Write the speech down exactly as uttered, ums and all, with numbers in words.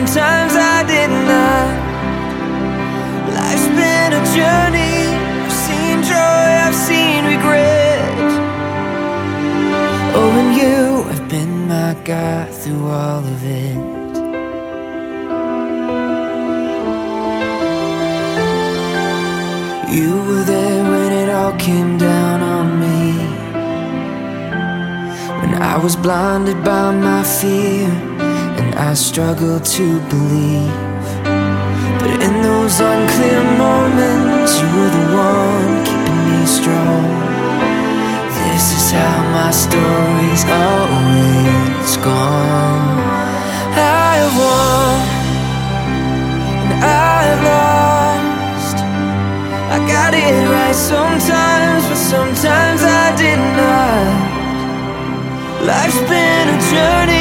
sometimes I did not. Life's been a journey, I've seen joy, I've seen regret. Oh, and you have been my guide through all of it. You were there when it all came down on me, when I was blinded by my fear and I struggled to believe. But in those unclear moments, you were the one keeping me strong. This is how my story's always gone. I have won and I have lost. I got it right sometimes, but sometimes I did not. Life's been a journey,